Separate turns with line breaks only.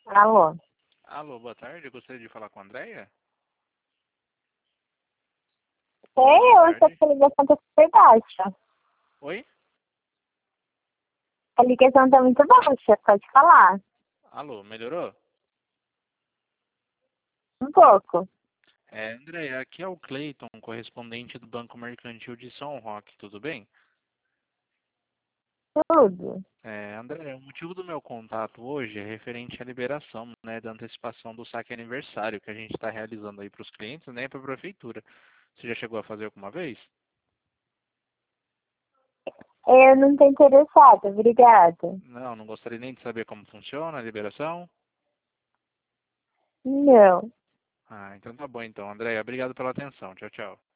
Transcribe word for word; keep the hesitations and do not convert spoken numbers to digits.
Alô?
Alô, boa tarde. Eu gostaria de falar com a Andréia. Oi,
Sei,
boa
eu estou
tarde.
com a ligação tá super baixa.
Oi?
A ligação tá muito baixa, pode falar.
Alô, melhorou?
Um pouco.
É, Andréia, aqui é o Cleiton, correspondente do Banco Mercantil de São Roque, tudo bem?
Tudo.
É, Andréia, o motivo do meu contato hoje é referente à liberação, né, da antecipação do saque aniversário que a gente está realizando aí para os clientes, né, e para a prefeitura. Você já chegou a fazer alguma vez?
Eu não estou interessada, obrigada.
Não, não gostaria nem de saber como funciona a liberação.
Não.
Ah, então tá bom então, Andréia. Obrigado pela atenção. Tchau, tchau.